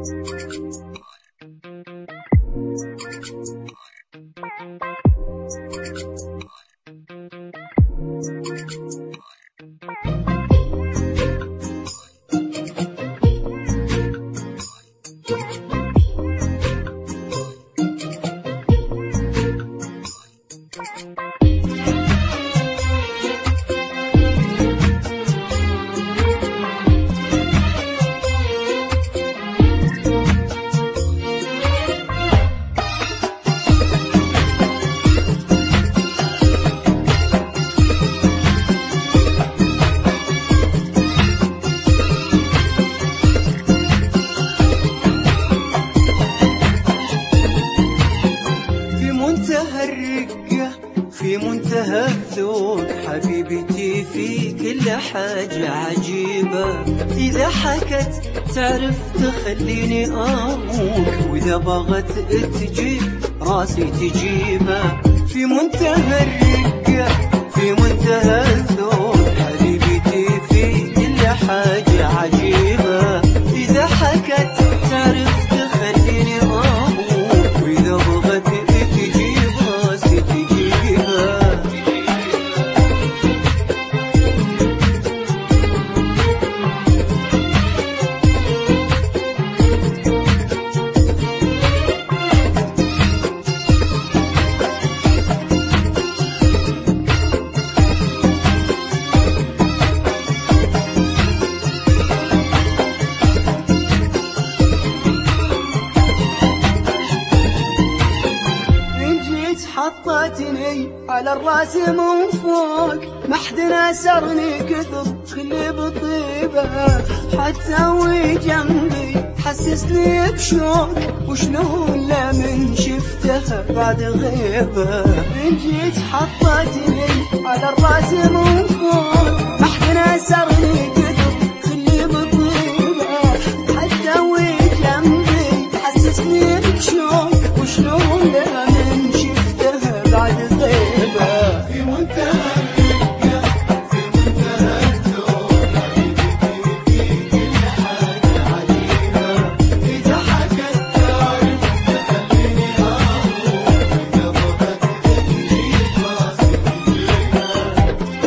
في منتهى الذوق حبيبتي، في كل حاجة عجيبة. إذا حكت تعرف تخليني أموت، وإذا بغت تجيب راسي تجيبه. في منتهى الرقة في منتهى الذوق حبيبتي، في كل حاجة عجيبة. إذا حكت تعرف تخليني أموت، وإذا بغت تجيب راسي تجيبه. حطتني على الراس من فوق، ما حد ناسرني كثر خلي بالطيبة. حتى وجنبي حسسني بشوق، وشلون لا من شفتها بعد غيبة. من جيت حطتني على الراس من فوق، ما حد ناسرني كثر خلي بالطيبة. حتى وجنبي حسسني بشوق، وشلون لا من بعد غيبة. في منتهى الرقة في منتهى الذوق حبيبتي، في كل حاجة عجيبة. إذا حكت تعرف تخليني أروح، وإذا بغت تجيب راسي تجيبها.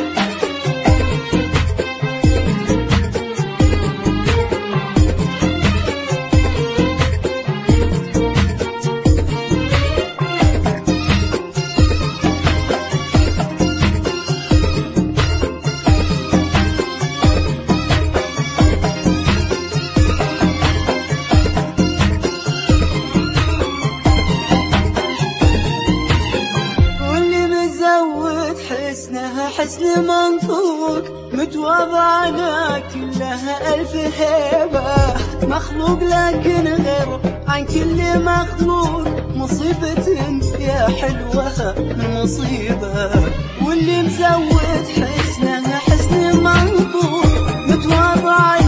حسنها حسن منطوق، متواضعة كلها ألف هيبة. مخلوق لكن غير عن كل مخلوق، مصيبة يا حلوة من مصيبة. واللي مزود حسنها حسن منطوق، متواضعة